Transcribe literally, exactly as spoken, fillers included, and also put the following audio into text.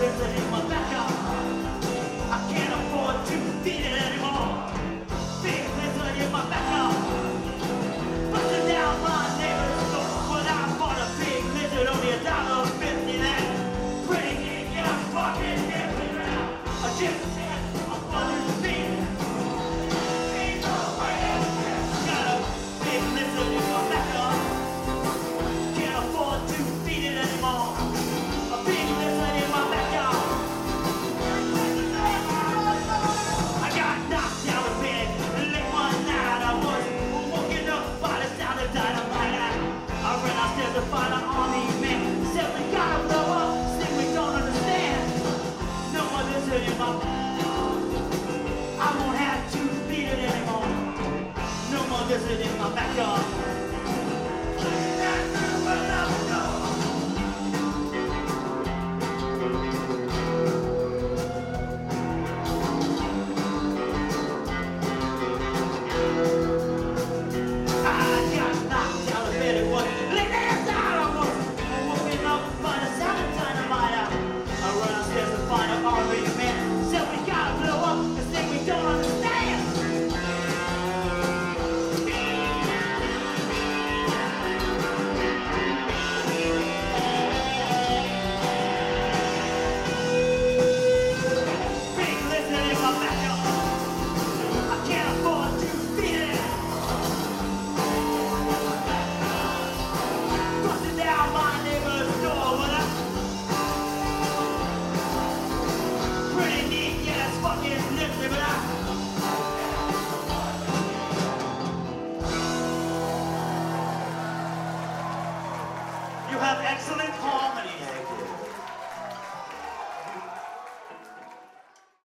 lizard in my backyard. I can't afford to feed it anymore. Big lizard in my backyard. Busting down my neighbor's door. But I bought a big lizard, only a dollar fifty there. Pretty neat, yeah, fucking different now. A gypsy said, I'm fucking feeding. Got a big lizard in my backyard. Can't afford to feed it anymore. A big lizard in my backyard. I got knocked out of bed late one night. I was woken up by the sound of dynamite. I ran upstairs to find an army man. Said we gotta blow up, said we don't understand. No more lizard in my backyard. I won't have to feed it anymore. No more lizard in my backyard. You have excellent heart.